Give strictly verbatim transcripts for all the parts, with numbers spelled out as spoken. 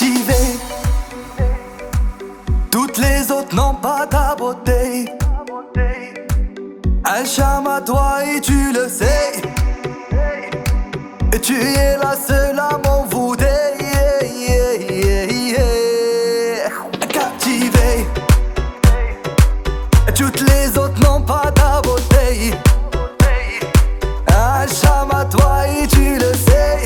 captivé. Toutes les autres n'ont pas ta beauté. Un charme à toi et tu le sais. Et tu es la seule à m'envoûter. Yeah, yeah, yeah. Captivé. Toutes les autres n'ont pas ta beauté. Un charme à toi et tu le sais.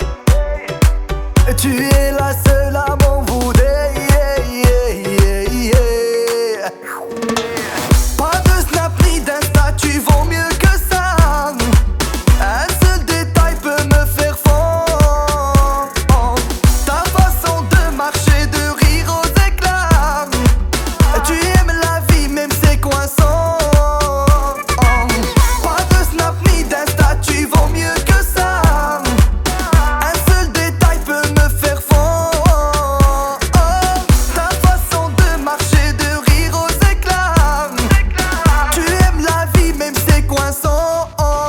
Tu es la seule à m'envoûter. Yeah, yeah, yeah, yeah. Pas de snap ni d'insta, tu vaux mieux que ça. Un seul détail peut me faire fondre. Ta façon de marcher, de rire aux éclats. Tu aimes la vie même c'est coincant. Pas de snap ni d'insta, tu vaux mieux que ça. Un seul détail peut me faire fondre. Ta façon de marcher, de rire aux éclats. Tu aimes la vie même c'est coincant.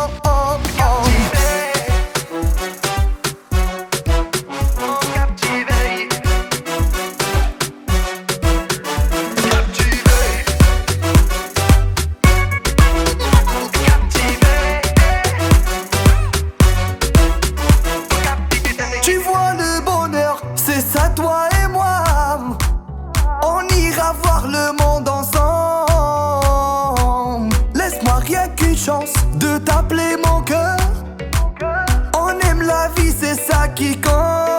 Tu vois le bonheur, c'est ça toi et moi. On ira voir le monde ensemble. Laisse-moi rien qu'une chance de t'appeler mon cœur. On aime la vie, c'est ça qui compte.